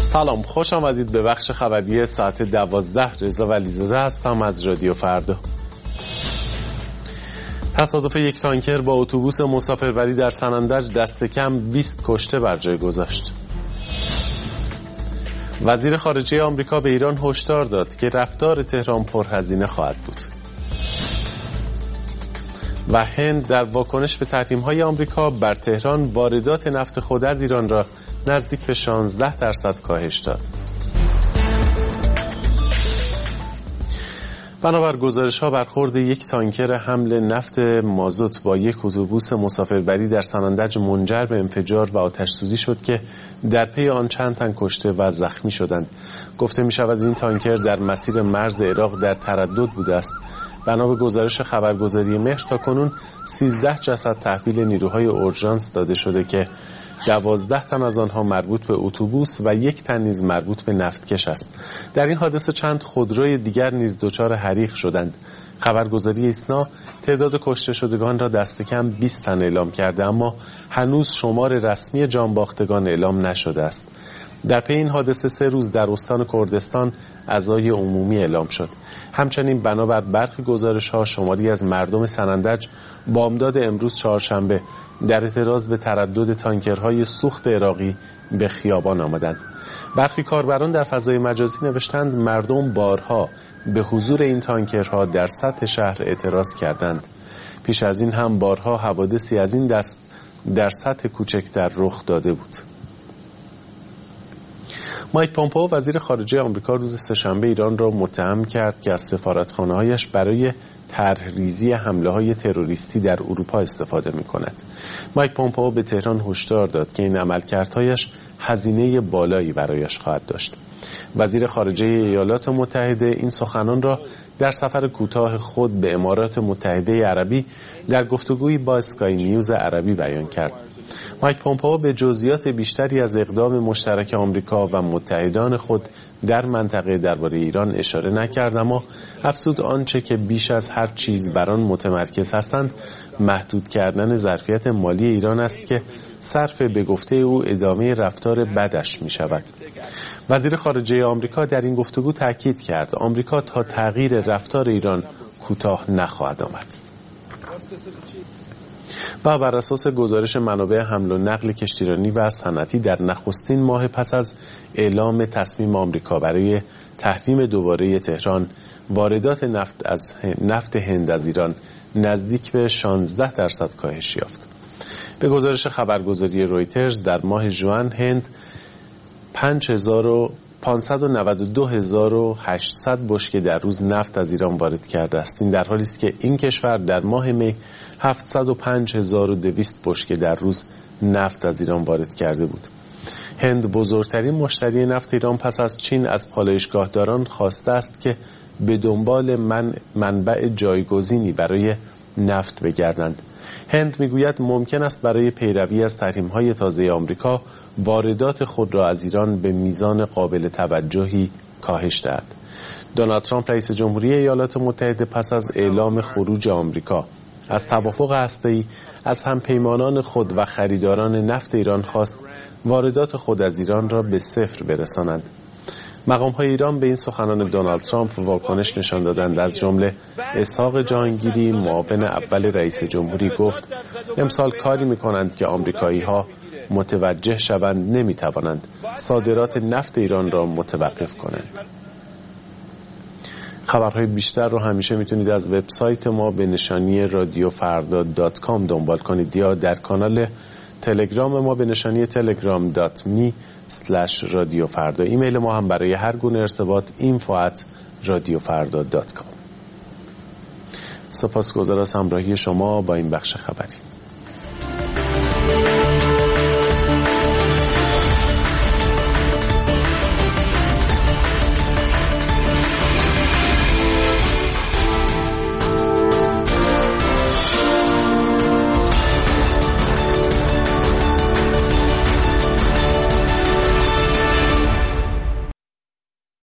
سلام، خوش آمدید به بخش خبری ساعت 12. رضا ولیزاده هستم از رادیو فردا. تصادف یک تانکر با اتوبوس مسافربری در سنندج دست کم 20 کشته بر جای گذاشت. وزیر خارجه آمریکا به ایران هشدار داد که رفتار تهران پرهزینه خواهد بود. و هند در واکنش به تحریم‌های آمریکا بر تهران واردات نفت خود از ایران را نزدیک به 16% کاهش داد. بنابر گزارش‌ها برخورد یک تانکر حمل نفت مازوت با یک اتوبوس مسافربری در سنندج منجر به انفجار و آتش‌سوزی شد که در پی آن چند تن کشته و زخمی شدند. گفته می‌شود این تانکر در مسیر مرز عراق در تردد بوده است. بنا به گزارش خبرگزاری مهر تاکنون 13 جسد تحویل نیروهای اورژانس داده شده که 12 تن از آنها مربوط به اتوبوس و یک تن نیز مربوط به نفتکش است. در این حادثه چند خودروی دیگر نیز دچار حریق شدند. خبرگزاری ایسنا تعداد کشته شدگان را دست کم 20 تن اعلام کرده، اما هنوز شمار رسمی جانباختگان اعلام نشده است. در پی این حادثه 3 روز در استان کردستان عزای عمومی اعلام شد. همچنین بنابر برخی گزارش‌ها شماری از مردم سنندج بامداد امروز چهارشنبه در اعتراض به تردد تانکرهای سوخت عراقی به خیابان آمدند. برخی کاربران در فضای مجازی نوشتند مردم بارها به حضور این تانکرها در سطح شهر اعتراض کردند. پیش از این هم بارها حوادثی از این دست در سطح کوچکتر رخ داده بود. مایک پومپئو وزیر خارجه آمریکا روز سه‌شنبه ایران را متهم کرد که از سفارتخانه‌هایش برای طرح‌ریزی حمله‌های تروریستی در اروپا استفاده می‌کند. مایک پومپئو به تهران هشدار داد که این عملکردهایش هزینه بالایی برایش خواهد داشت. وزیر خارجه ایالات متحده این سخنان را در سفر کوتاه خود به امارات متحده عربی در گفتگویی با اسکای نیوز عربی بیان کرد. مایک پومپئو به جزئیات بیشتری از اقدام مشترک آمریکا و متحدان خود در منطقه درباره ایران اشاره نکرد، اما افزود آنچه که بیش از هر چیز بر آن متمرکز هستند محدود کردن ظرفیت مالی ایران است که صرف به گفته او ادامه رفتار بدش می شود. وزیر خارجه آمریکا در این گفتگو تاکید کرد آمریکا تا تغییر رفتار ایران کوتاه نخواهد آمد. و بر اساس گزارش منابع حمل و نقل کشتیرانی و صنعتی در نخستین ماه پس از اعلام تصمیم آمریکا برای تحریم دوباره تهران، واردات نفت هند از ایران نزدیک به 16% کاهش یافت. به گزارش خبرگزاری رویترز در ماه ژوئن هند 592,800 بشکه در روز نفت از ایران وارد کرده است. این در حالی است که این کشور در ماه می 705,200 بشکه در روز نفت از ایران وارد کرده بود. هند بزرگترین مشتری نفت ایران پس از چین از پالایشگاهداران خواسته است که به دنبال منبع جایگزینی برای نفت بگردند. هند میگوید ممکن است برای پیروی از تحریم‌های تازه آمریکا واردات خود را از ایران به میزان قابل توجهی کاهش دهد. دونالد ترامپ رئیس جمهوری ایالات متحده پس از اعلام خروج آمریکا از توافق هسته‌ای از همپیمانان خود و خریداران نفت ایران خواست واردات خود از ایران را به صفر برسانند. مقام‌های ایران به این سخنان دونالد ترامپ واکنش نشان دادند. از جمله اسحاق جهانگیری معاون اول رئیس جمهوری گفت امسال کاری می‌کنند که آمریکایی‌ها متوجه شوند نمی‌توانند صادرات نفت ایران را متوقف کنند. خبرهای بیشتر رو همیشه میتونید از وبسایت ما به نشانی radiofarda.com دنبال کنید یا در کانال تلگرام ما به نشانی telegram.me/radiofarda. ایمیل ما هم برای هر گونه ارتباط info@radiofarda.com. سپاسگزار از همراهی شما با این بخش خبری.